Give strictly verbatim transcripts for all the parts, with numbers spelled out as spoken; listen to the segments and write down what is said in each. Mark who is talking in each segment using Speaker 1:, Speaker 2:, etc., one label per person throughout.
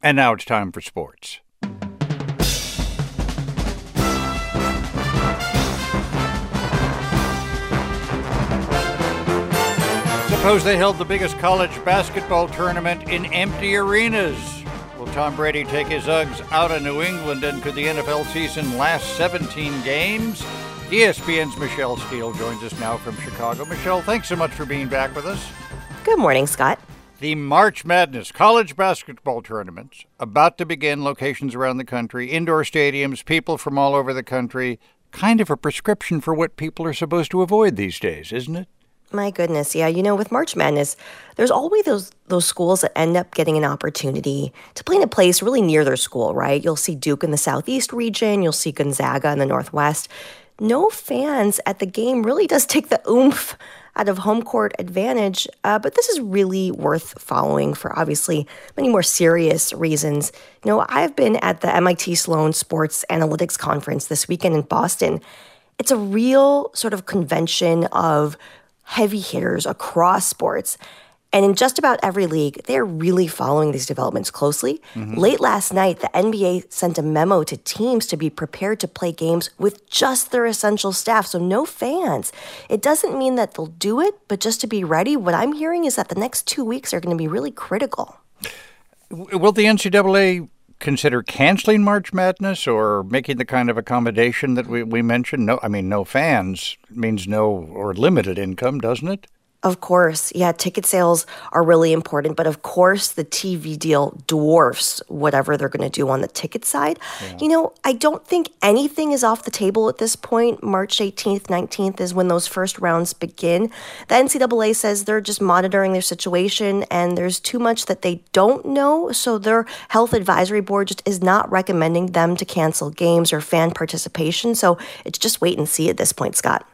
Speaker 1: And now it's time for sports. Suppose they held the biggest college basketball tournament in empty arenas. Will Tom Brady take his Uggs out of New England, and could the N F L season last seventeen games? E S P N's Michelle Steele joins us now from Chicago. Michelle, thanks so much for being back with us.
Speaker 2: Good morning, Scott.
Speaker 1: The March Madness college basketball tournaments about to begin, locations around the country, indoor stadiums, people from all over the country. Kind of a prescription for what people are supposed to avoid these days, isn't it?
Speaker 2: My goodness, yeah. You know, with March Madness, there's always those those schools that end up getting an opportunity to play in a place really near their school, right? You'll see Duke in the Southeast region. You'll see Gonzaga in the Northwest. No fans at the game really does take the oomph out of home court advantage, uh, but this is really worth following for obviously many more serious reasons. You know, I've been at the M I T Sloan Sports Analytics Conference this weekend in Boston. It's a real sort of convention of heavy hitters across sports. And in just about every league, they're really following these developments closely. Mm-hmm. Late last night, the N B A sent a memo to teams to be prepared to play games with just their essential staff, so no fans. It doesn't mean that they'll do it, but just to be ready, what I'm hearing is that the next two weeks are going to be really critical.
Speaker 1: Will the N C double A consider canceling March Madness or making the kind of accommodation that we, we mentioned? No, I mean, no fans means no or limited income, doesn't it?
Speaker 2: Of course. Yeah, ticket sales are really important. But of course, the T V deal dwarfs whatever they're going to do on the ticket side. Yeah. You know, I don't think anything is off the table at this point. March eighteenth, nineteenth is when those first rounds begin. The N C double A says they're just monitoring their situation and there's too much that they don't know. So their health advisory board just is not recommending them to cancel games or fan participation. So it's just wait and see at this point, Scott.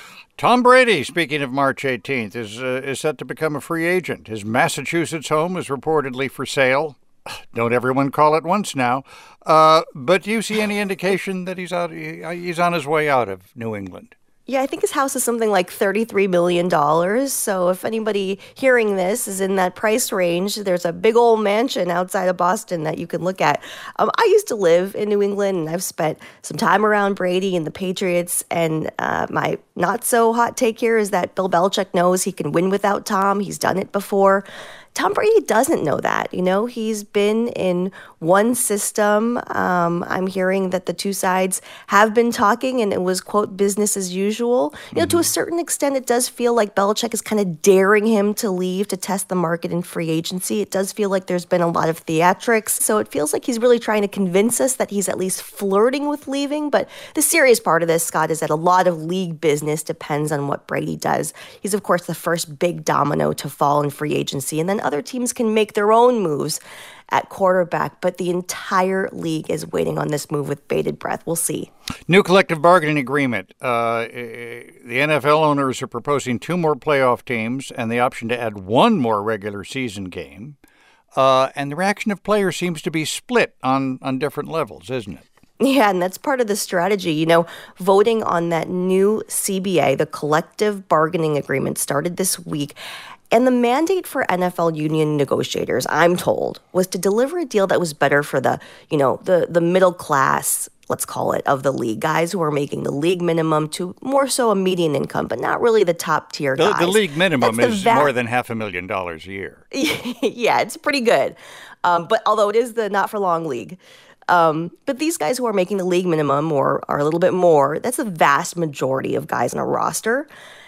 Speaker 1: Tom Brady, speaking of March eighteenth, is uh, is set to become a free agent. His Massachusetts home is reportedly for sale. Don't everyone call it once now. Uh, but do you see any indication that he's out? He's on his way out of New England?
Speaker 2: Yeah, I think his house is something like thirty-three million dollars. So if anybody hearing this is in that price range, there's a big old mansion outside of Boston that you can look at. Um, I used to live in New England, and I've spent some time around Brady and the Patriots. And uh, my not-so-hot take here is that Bill Belichick knows he can win without Tom. He's done it before. Tom Brady doesn't know that. You know, he's been in one system. Um, I'm hearing that the two sides have been talking and it was, quote, business as usual. You know, mm-hmm. to a certain extent, it does feel like Belichick is kind of daring him to leave to test the market in free agency. It does feel like there's been a lot of theatrics. So it feels like he's really trying to convince us that he's at least flirting with leaving. But the serious part of this, Scott, is that a lot of league business depends on what Brady does. He's, of course, the first big domino to fall in free agency. And then other teams can make their own moves at quarterback, but the entire league is waiting on this move with bated breath. We'll see.
Speaker 1: New collective bargaining agreement. Uh, the N F L owners are proposing two more playoff teams and the option to add one more regular season game. Uh, and the reaction of players seems to be split on, on different levels, isn't it?
Speaker 2: Yeah, and that's part of the strategy. You know, voting on that new C B A, the collective bargaining agreement, started this week. And the mandate for N F L union negotiators, I'm told, was to deliver a deal that was better for the, you know, the, the middle class, let's call it, of the league. Guys who are making the league minimum to more so a median income, but not really the top tier
Speaker 1: the,
Speaker 2: guys.
Speaker 1: The league minimum That's is va- more than half a million dollars a year.
Speaker 2: Yeah, it's pretty good. Um, but although it is the not for long league. Um, but these guys who are making the league minimum or are a little bit more, that's the vast majority of guys on a roster.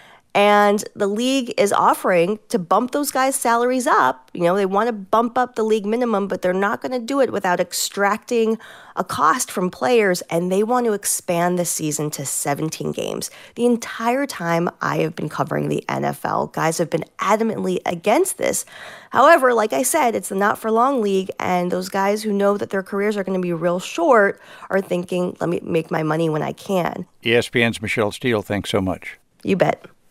Speaker 2: And the league is offering to bump those guys' salaries up. You know, they want to bump up the league minimum, but they're not going to do it without extracting a cost from players. And they want to expand the season to seventeen games. The entire time I have been covering the N F L, guys have been adamantly against this. However, like I said, it's the not-for-long league, and those guys who know that their careers are going to be real short are thinking, let me make my money when I can.
Speaker 1: E S P N's Michelle Steele, thanks so much.
Speaker 2: You bet.